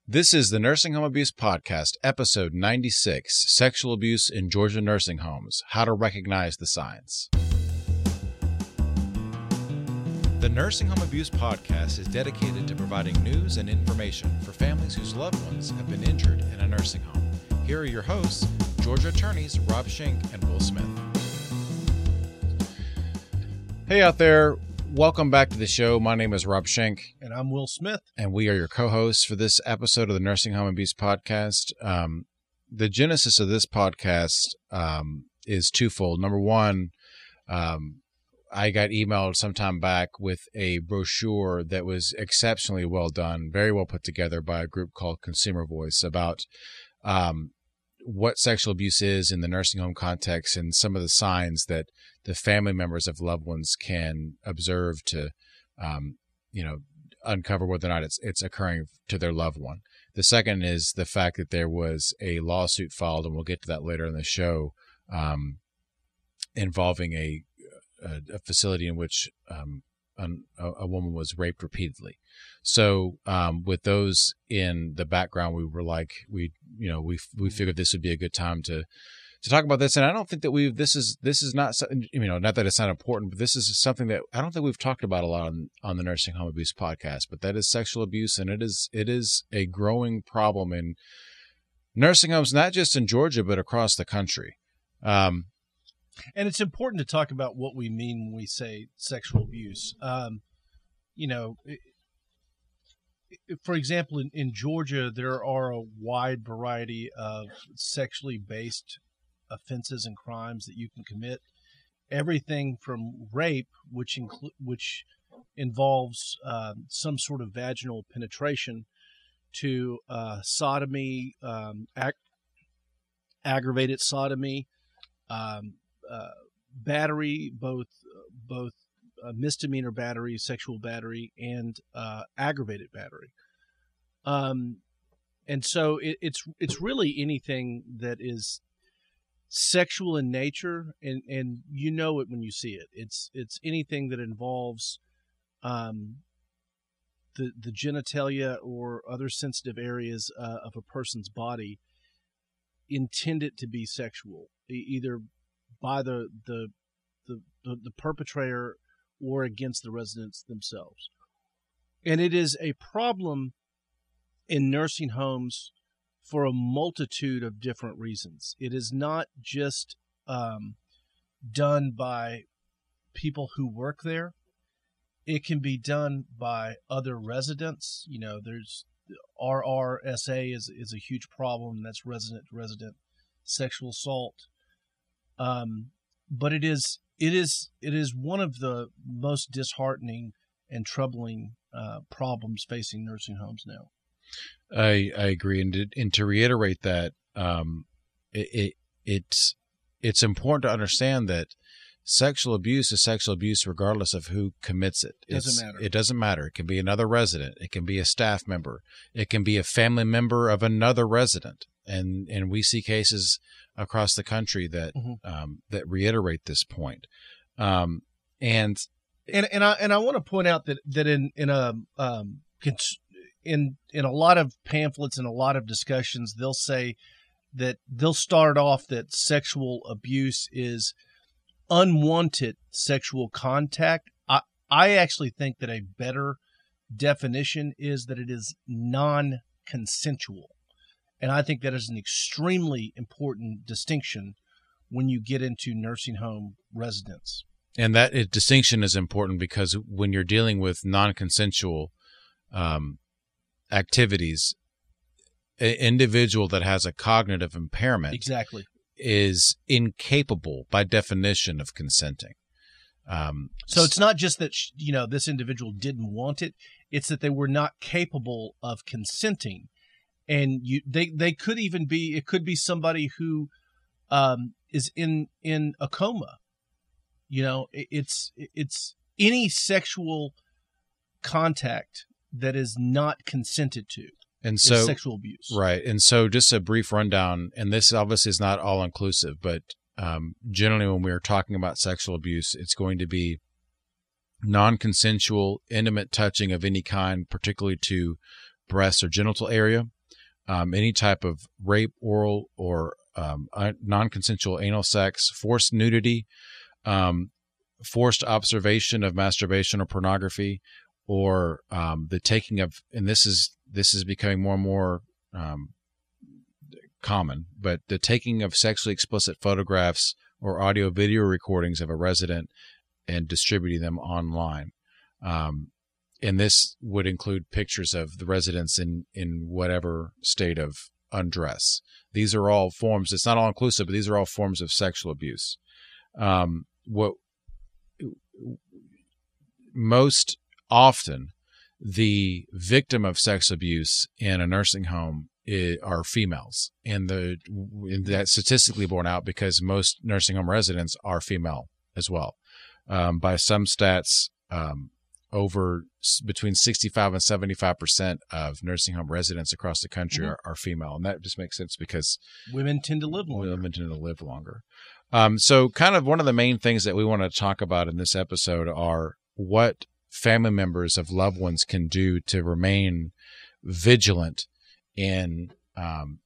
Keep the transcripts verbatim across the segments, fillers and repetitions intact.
This is the Nursing Home Abuse Podcast, episode ninety-six, Sexual Abuse in Georgia Nursing Homes, How to Recognize the Signs. The Nursing Home Abuse Podcast is dedicated to providing news and information for families whose loved ones have been injured in a nursing home. Here are your hosts, Georgia attorneys Rob Schenk and Will Smith. Hey out there. Welcome back to the show. My name is Rob Schenk. And I'm Will Smith. And we are your co-hosts for this episode of the Nursing Home Abuse Podcast. Um, the genesis of this podcast um, is twofold. Number one, um, I got emailed sometime back with a brochure that was exceptionally well done, very well put together by a group called Consumer Voice about um, what sexual abuse is in the nursing home context and some of the signs that the family members of loved ones can observe to, um, you know, uncover whether or not it's it's occurring to their loved one. The second is the fact that there was a lawsuit filed, and we'll get to that later in the show, um, involving a, a, a facility in which um, an, a, a woman was raped repeatedly. So um, with those in the background, we were like, we you know we we figured this would be a good time to. to talk about this. And I don't think that we've, this is, this is not, you know, not that it's not important, but this is something that I don't think we've talked about a lot on, on the Nursing Home Abuse Podcast, but that is sexual abuse. And it is, it is a growing problem in nursing homes, not just in Georgia, but across the country. Um, and it's important to talk about what we mean when we say sexual abuse. Um, you know, it, for example, in, in Georgia, there are a wide variety of sexually based offenses and crimes that you can commit. Everything from rape, which include which involves um, some sort of vaginal penetration, to uh, sodomy, um, ag- aggravated sodomy, um, uh, battery, both both uh, misdemeanor battery, sexual battery, and uh, aggravated battery. Um, and so it, it's it's really anything that is sexual in nature, and, and you know it when you see it. It's it's anything that involves um, the the genitalia or other sensitive areas uh, of a person's body intended to be sexual, e- either by the the, the the the perpetrator or against the residents themselves. And it is a problem in nursing homes for a multitude of different reasons. It is not just um, done by people who work there. It can be done by other residents. You know, there's R R S A is is a huge problem. That's resident to resident sexual assault. Um, but it is it is it is one of the most disheartening and troubling uh, problems facing nursing homes now. I, I agree, and to, and to reiterate that, um, it, it it's it's important to understand that sexual abuse is sexual abuse regardless of who commits it. It doesn't it's, matter. It doesn't matter. It can be another resident. It can be a staff member. It can be a family member of another resident, and and we see cases across the country that mm-hmm. um, that reiterate this point. Um, and and and I and I want to point out that that in in a um. Cons- In in a lot of pamphlets and a lot of discussions, they'll say that they'll start off that sexual abuse is unwanted sexual contact. I, I actually think that a better definition is that it is non-consensual. And I think that is an extremely important distinction when you get into nursing home residents. And that it, distinction is important because when you're dealing with non-consensual um activities, an individual that has a cognitive impairment exactly is incapable by definition of consenting. Um, so it's not just that, you know, this individual didn't want it. It's that they were not capable of consenting. And you, they, they could even be, it could be somebody who um, is in, in a coma. You know, it's, it's any sexual contact that is not consented to, and so sexual abuse. Right. And so just a brief rundown, and this obviously is not all inclusive, but um, generally when we're talking about sexual abuse, it's going to be non-consensual, intimate touching of any kind, particularly to breast or genital area, um, any type of rape, oral, or um, non-consensual anal sex, forced nudity, um, forced observation of masturbation or pornography, or um, the taking of, and this is this is becoming more and more um, common, but the taking of sexually explicit photographs or audio video recordings of a resident and distributing them online. Um, and this would include pictures of the residents in, in whatever state of undress. These are all forms, it's not all inclusive, but these are all forms of sexual abuse. Um, what most often the victim of sex abuse in a nursing home is, are females, and the and that's statistically borne out because most nursing home residents are female as well. Um, by some stats, um, over between sixty-five and seventy-five percent of nursing home residents across the country mm-hmm. are, are female. And that just makes sense because women tend to live longer. Women tend to live longer. Um, so kind of one of the main things that we want to talk about in this episode are what family members of loved ones can do to remain vigilant in um,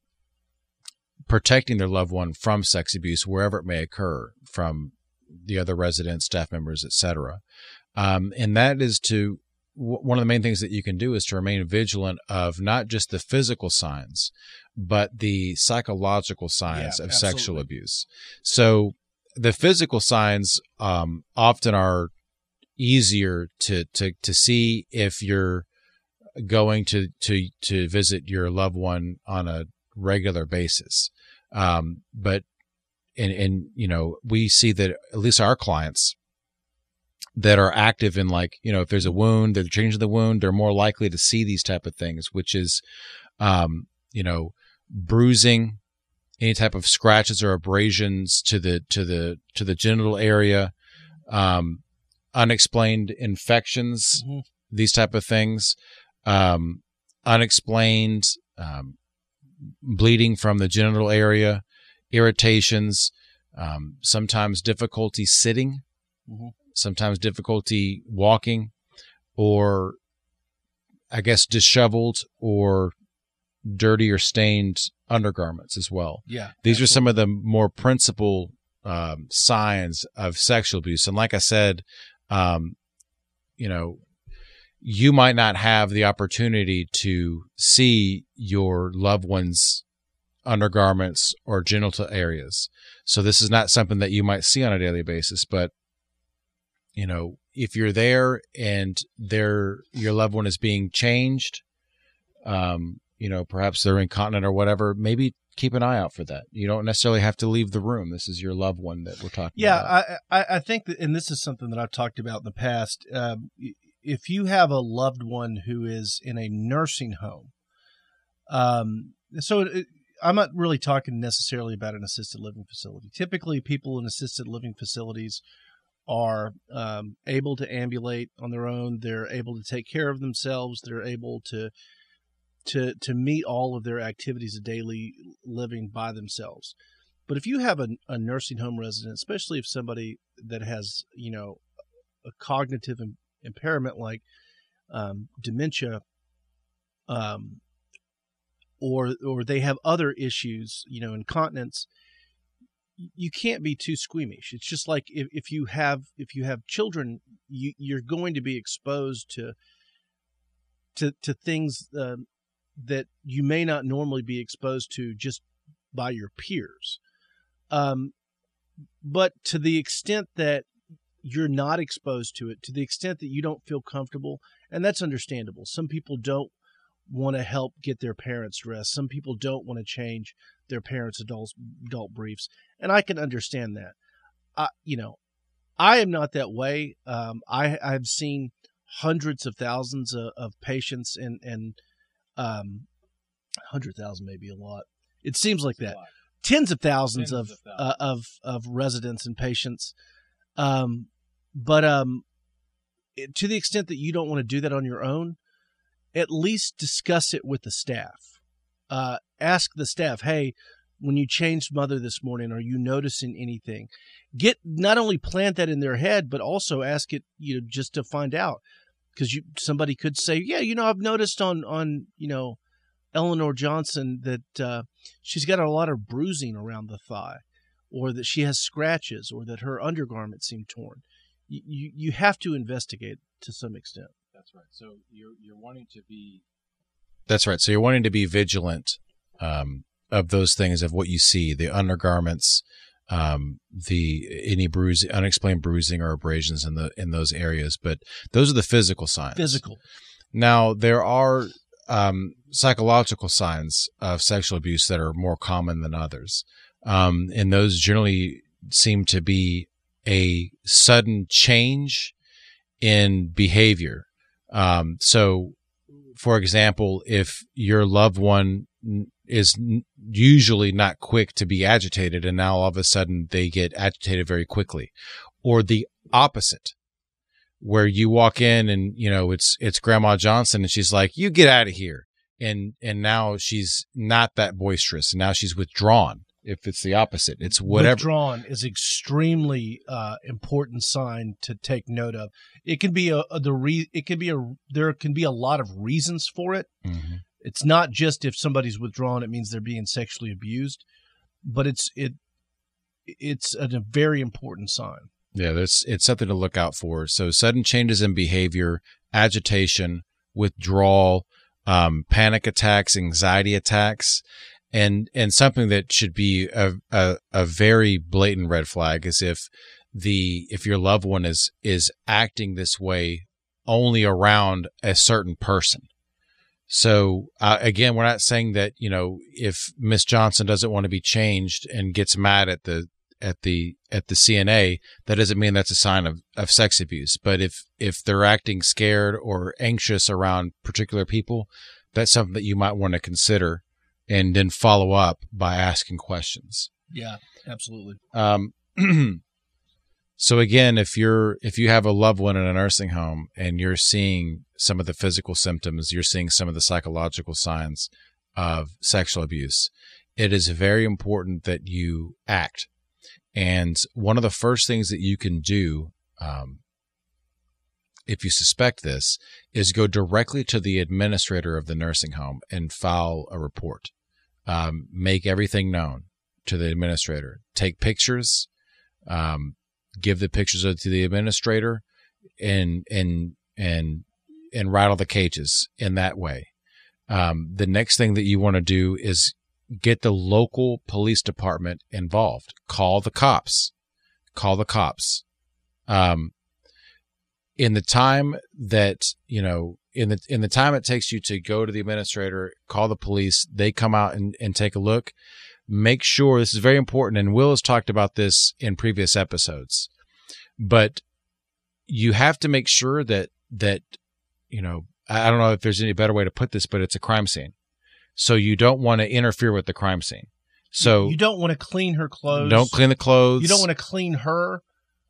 protecting their loved one from sex abuse wherever it may occur, from the other residents, staff members, et cetera. Um, and that is to, w- one of the main things that you can do is to remain vigilant of not just the physical signs, but the psychological signs yeah, of absolutely. sexual abuse. So the physical signs um, often are easier to, to, to see if you're going to, to, to visit your loved one on a regular basis. Um, but, and, and, you know, we see that at least our clients that are active in, like, you know, if there's a wound, they're changing the wound, they're more likely to see these type of things, which is, um, you know, bruising, any type of scratches or abrasions to the, to the, to the genital area, um, unexplained infections, mm-hmm. these type of things, um, unexplained, um, bleeding from the genital area, irritations, um, sometimes difficulty sitting, mm-hmm. sometimes difficulty walking, or I guess disheveled or dirty or stained undergarments as well. Yeah. These absolutely. are some of the more principal um, signs of sexual abuse. And like I said, um, you know, you might not have the opportunity to see your loved one's undergarments or genital areas. So this is not something that you might see on a daily basis, but you know, if you're there and they're, your loved one is being changed, um, you know, perhaps they're incontinent or whatever, maybe keep an eye out for that. You don't necessarily have to leave the room. This is your loved one that we're talking yeah, about. Yeah, I, I think that, and this is something that I've talked about in the past. Um, if you have a loved one who is in a nursing home, um, so it, I'm not really talking necessarily about an assisted living facility. Typically, people in assisted living facilities are um, able to ambulate on their own. They're able to take care of themselves. They're able to to to meet all of their activities of daily living by themselves. But if you have a, a nursing home resident, especially if somebody that has, you know, a cognitive im- impairment like um, dementia, um, or or they have other issues, you know, incontinence, you can't be too squeamish. It's just like if, if you have if you have children, you, you're going to be exposed to to to things uh, that you may not normally be exposed to just by your peers. Um, but to the extent that you're not exposed to it, to the extent that you don't feel comfortable, and that's understandable. Some people don't want to help get their parents dressed. Some people don't want to change their parents' adult adult briefs, and I can understand that. I, you know, I am not that way. Um, I I've seen hundreds of thousands of, of patients, and and um, hundred thousand may be a lot. It seems like that. Tens of thousands Tens of of, thousands. Uh, of of residents and patients. Um, but um, it, to the extent that you don't want to do that on your own, at least discuss it with the staff. Uh, ask the staff, hey, when you changed mother this morning, are you noticing anything? Get not only plant that in their head, but also ask it, you know, just to find out. because you somebody could say, yeah, you know, I've noticed on on you know Eleanor Johnson that uh, she's got a lot of bruising around the thigh, or that she has scratches, or that her undergarments seem torn. You you, you have to investigate to some extent. That's right. So you're you're wanting to be. That's right. So you're wanting to be vigilant um, of those things, of what you see, the undergarments, um, the any bruise, unexplained bruising or abrasions in the in those areas. But those are the physical signs. Physical. Now there are um, psychological signs of sexual abuse that are more common than others, um, and those generally seem to be a sudden change in behavior. Um, so, for example, if your loved one is usually not quick to be agitated, and now all of a sudden they get agitated very quickly, or the opposite, where you walk in and, you know, it's, it's Grandma Johnson and she's like, you get out of here. And, and now she's not that boisterous, and now she's withdrawn. If it's the opposite, it's whatever. Withdrawn is extremely uh, important sign to take note of. It can be a, a the re, it can be a there can be a lot of reasons for it. Mm-hmm. It's not just if somebody's withdrawn, it means they're being sexually abused, but it's it it's a, a very important sign. Yeah, that's it's something to look out for. So sudden changes in behavior, agitation, withdrawal, um, panic attacks, anxiety attacks. And and something that should be a, a a very blatant red flag is if the if your loved one is is acting this way only around a certain person. So uh, again, we're not saying that, you know, if Miss Johnson doesn't want to be changed and gets mad at the at the at the C N A, that doesn't mean that's a sign of, of sex abuse. But if if they're acting scared or anxious around particular people, that's something that you might want to consider, and then follow up by asking questions. Yeah, absolutely. Um, so again, if you're if you have a loved one in a nursing home and you're seeing some of the physical symptoms, you're seeing some of the psychological signs of sexual abuse, it is very important that you act. And one of the first things that you can do, um, if you suspect this, is go directly to the administrator of the nursing home and file a report. Um, make everything known to the administrator. Take pictures, um, give the pictures to the administrator, and and and and rattle the cages in that way. Um, the next thing that you want to do is get the local police department involved. Call the cops. Call the cops. Um, in the time that, you know, in the in the time it takes you to go to the administrator, call the police, they come out and, and take a look. Make sure, this is very important, and Will has talked about this in previous episodes, but you have to make sure that, that, you know, I don't know if there's any better way to put this, but it's a crime scene. So you don't want to interfere with the crime scene. So you don't want to clean her clothes. Don't clean the clothes. You don't want to clean her.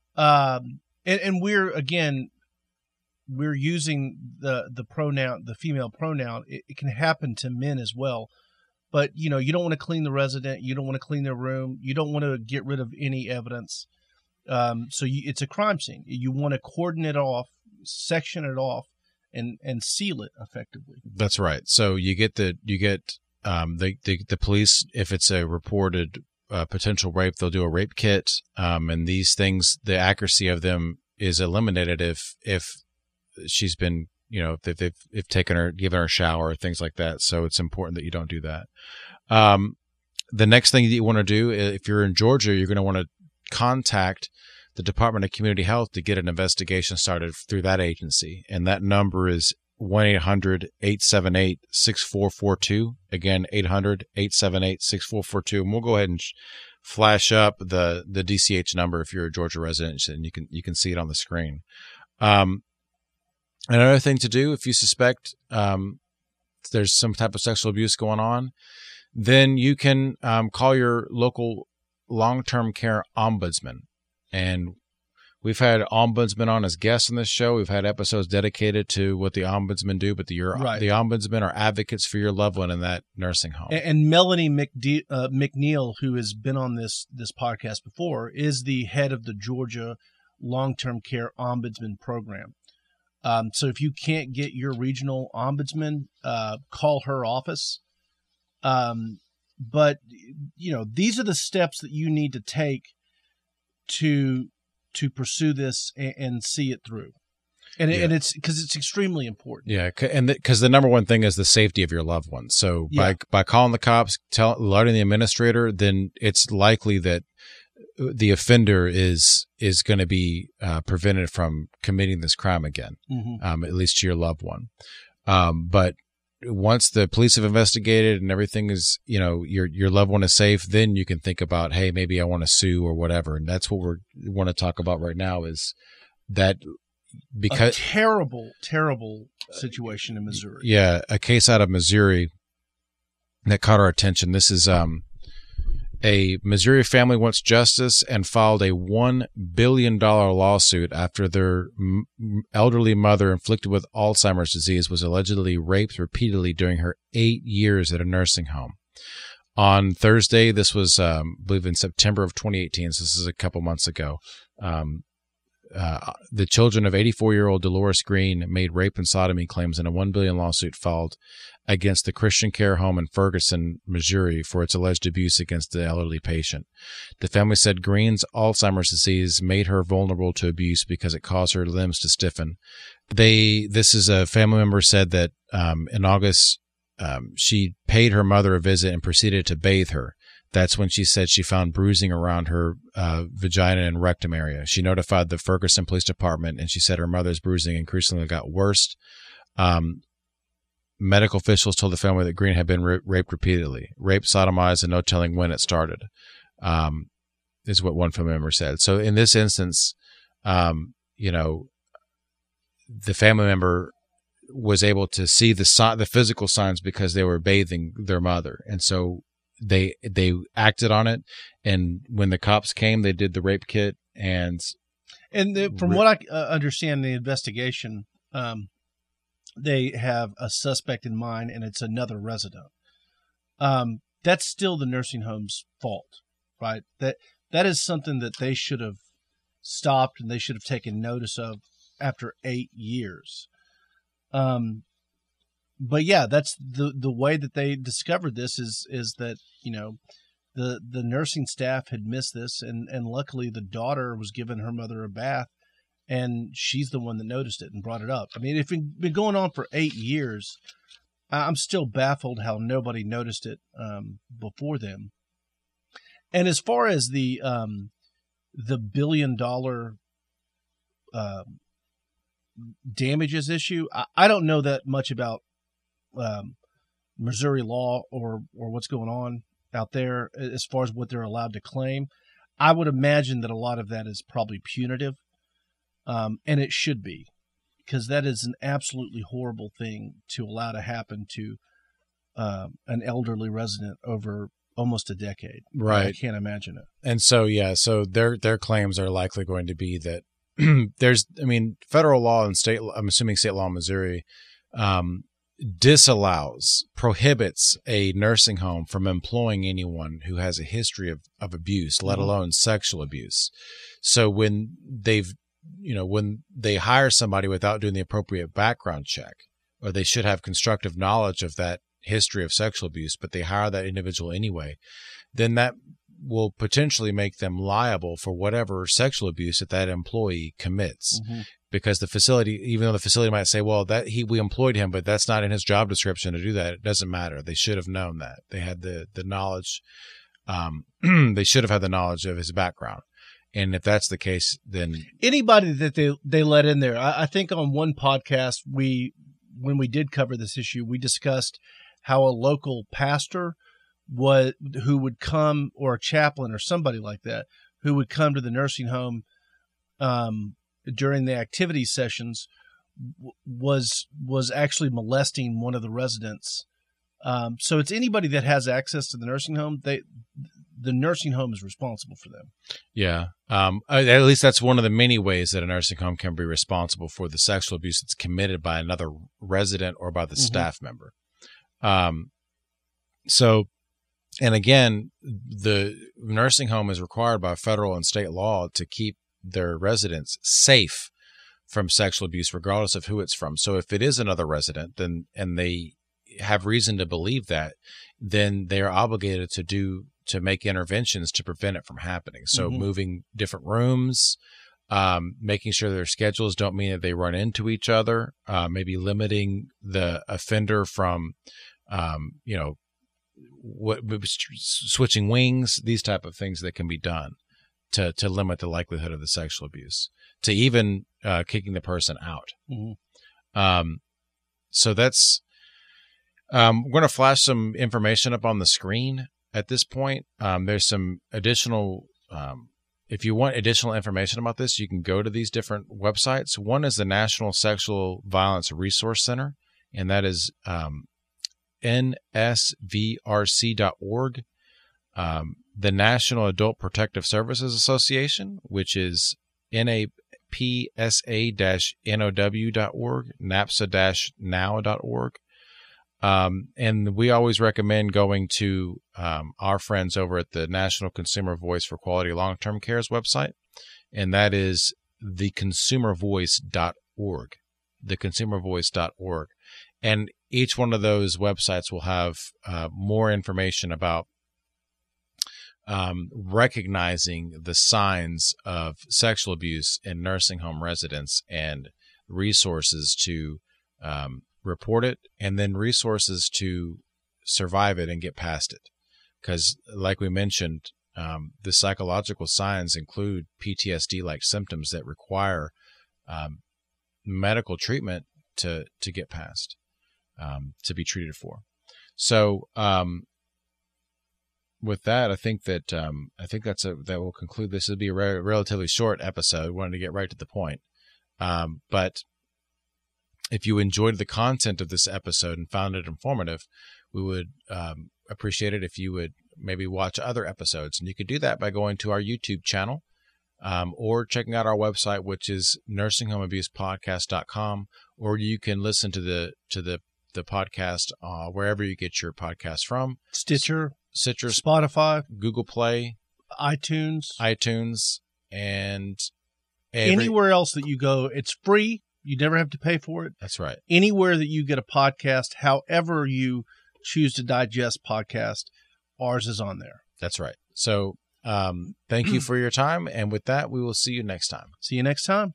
Um, and, and we're, again, we're using the, the pronoun, the female pronoun. It, it can happen to men as well. But, you know, you don't want to clean the resident. You don't want to clean their room. You don't want to get rid of any evidence. Um, so you, it's a crime scene. You want to cordon it off, section it off, and, and seal it effectively. That's right. So you get the, you get um, the, the, the police, if it's a reported uh, potential rape, they'll do a rape kit. Um, and these things, the accuracy of them is eliminated if, if she's been, you know, if they've, they've taken her, given her a shower, things like that. So it's important that you don't do that. Um, the next thing that you want to do, if you're in Georgia, you're going to want to contact the Department of Community Health to get an investigation started through that agency. And that number is one eight hundred eight seven eight six four four two. Again, eight hundred eight seven eight six four four two. And we'll go ahead and flash up the, the D C H number if you're a Georgia resident, and you can, you can see it on the screen. Um, Another thing to do, if you suspect um, there's some type of sexual abuse going on, then you can um, call your local long-term care ombudsman. And we've had ombudsmen on as guests on this show. We've had episodes dedicated to what the ombudsman do, but the, your, right. the ombudsmen are advocates for your loved one in that nursing home. And, and Melanie McD- uh, McNeil, who has been on this this podcast before, is the head of the Georgia Long-Term Care Ombudsman Program. Um, so if you can't get your regional ombudsman, uh, call her office. Um, but you know, these are the steps that you need to take to to pursue this and, and see it through. And, yeah. and it's because it's extremely important. Yeah, and because the, the number one thing is the safety of your loved ones. So yeah. by by calling the cops, tell, alerting the administrator, then it's likely that the offender is is going to be uh, prevented from committing this crime again, mm-hmm. um, at least to your loved one. Um, but once the police have investigated and everything is, you know, your your loved one is safe, then you can think about, hey, maybe I want to sue or whatever. And that's what we're want to talk about right now is that. Because a terrible, terrible situation in Missouri. Yeah, a case out of Missouri that caught our attention. This is um, a Missouri family wants justice and filed a one billion dollars lawsuit after their m- elderly mother, inflicted with Alzheimer's disease, was allegedly raped repeatedly during her eight years at a nursing home. On Thursday, this was, um, I believe, in September of twenty eighteen, so this is a couple months ago, um, Uh, the children of eighty-four-year-old Dolores Green made rape and sodomy claims in a one billion dollars lawsuit filed against the Christian Care Home in Ferguson, Missouri, for its alleged abuse against the elderly patient. The family said Green's Alzheimer's disease made her vulnerable to abuse because it caused her limbs to stiffen. They, this is a family member said that um, in August um, she paid her mother a visit and proceeded to bathe her. That's when she said she found bruising around her uh, vagina and rectum area. She notified the Ferguson Police Department, and she said her mother's bruising increasingly got worse. Um, medical officials told the family that Green had been ra- raped repeatedly, raped, sodomized, and no telling when it started, um, is what one family member said. So in this instance, um, you know, the family member was able to see the si- the physical signs because they were bathing their mother, and so they they acted on it. And when the cops came, they did the rape kit, and and the, from what I uh, understand, the investigation, um, they have a suspect in mind, and it's another resident. Um, that's still the nursing home's fault, right? That that is something that they should have stopped and they should have taken notice of after eight years. Um, but yeah, that's the, the way that they discovered this is, is that, you know, the, the nursing staff had missed this, and, and luckily the daughter was giving her mother a bath, and she's the one that noticed it and brought it up. I mean, it's been going on for eight years. I'm still baffled how nobody noticed it, um, before them. And as far as the, um, the billion dollar, uh, damages issue, I, I don't know that much about um, Missouri law or or what's going on out there as far as what they're allowed to claim. I would imagine that a lot of that is probably punitive, um, and it should be, because that is an absolutely horrible thing to allow to happen to um, an elderly resident over almost a decade. Right. I can't imagine it. And so, yeah, so their their claims are likely going to be that there's, I mean, federal law and state, I'm assuming state law in Missouri, um, disallows, prohibits a nursing home from employing anyone who has a history of, of abuse, let alone sexual abuse. So when they've, you know, when they hire somebody without doing the appropriate background check, or they should have constructive knowledge of that history of sexual abuse, but they hire that individual anyway, then that will potentially make them liable for whatever sexual abuse that that employee commits. Mm-hmm. Because the facility, even though the facility might say, well, that he, we employed him, but that's not in his job description to do that. It doesn't matter. They should have known that. They had the, the knowledge. Um, they should have had the knowledge of his background. And if that's the case, then anybody that they, they let in there, I, I think on one podcast, we, when we did cover this issue, we discussed how a local pastor was, who would come, or a chaplain or somebody like that, who would come to the nursing home, um, during the activity sessions, w- was was actually molesting one of the residents. Um, so it's anybody that has access to the nursing home, they the nursing home is responsible for them. Yeah. Um, at least that's one of the many ways that a nursing home can be responsible for the sexual abuse that's committed by another resident or by the mm-hmm. staff member. Um, so, and again, the nursing home is required by federal and state law to keep their residents safe from sexual abuse, regardless of who it's from. So if it is another resident, then and they have reason to believe that, then they are obligated to do to make interventions to prevent it from happening. So mm-hmm. moving different rooms, um, making sure their schedules don't mean that they run into each other, uh, maybe limiting the offender from, um, you know, what switching wings, these type of things that can be done to to limit the likelihood of the sexual abuse, to even uh, kicking the person out. Mm-hmm. Um, so that's. Um, we're going to flash some information up on the screen at this point. Um, there's some additional, um, if you want additional information about this, you can go to these different websites. One is the National Sexual Violence Resource Center, and that is um, N S V R C dot org. Um, the National Adult Protective Services Association, which is N A P S A N O W dot org, NAPSA now dot org. Um, and we always recommend going to um, our friends over at the National Consumer Voice for Quality Long-Term Care's website, and that is the consumer voice dot org, the consumer voice dot org. And each one of those websites will have uh, more information about um, recognizing the signs of sexual abuse in nursing home residents and resources to um, report it, and then resources to survive it and get past it. Because like we mentioned, um, the psychological signs include P T S D-like symptoms that require um, medical treatment to, to get past, um, to be treated for. So um, with that, I think that um, I think that's a, that will conclude this. It'll be a re- relatively short episode. Wanted to get right to the point. Um, but if you enjoyed the content of this episode and found it informative, we would um, appreciate it if you would maybe watch other episodes. And you could do that by going to our YouTube channel um, or checking out our website, which is nursing home abuse podcast dot com, or you can listen to the to the, the podcast uh, wherever you get your podcast from. Stitcher, Stitcher, Spotify, Google Play, iTunes, iTunes, and every- anywhere else that you go. It's free. You never have to pay for it. That's right. Anywhere that you get a podcast, however you choose to digest podcast, ours is on there. That's right. So um, thank you for your time. And with that, we will see you next time. See you next time.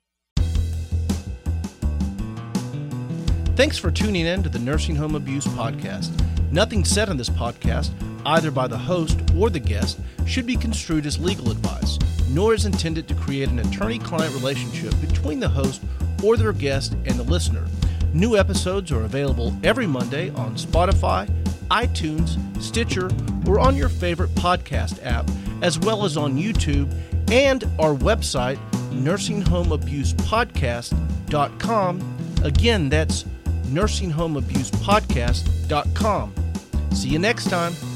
Thanks for tuning in to the Nursing Home Abuse Podcast. Nothing said on this podcast, either by the host or the guest, should be construed as legal advice, nor is intended to create an attorney-client relationship between the host or their guest and the listener. New episodes are available every Monday on Spotify, iTunes, Stitcher, or on your favorite podcast app, as well as on YouTube and our website, nursing home abuse podcast dot com. Again, that's nursing home abuse podcast dot com. See you next time.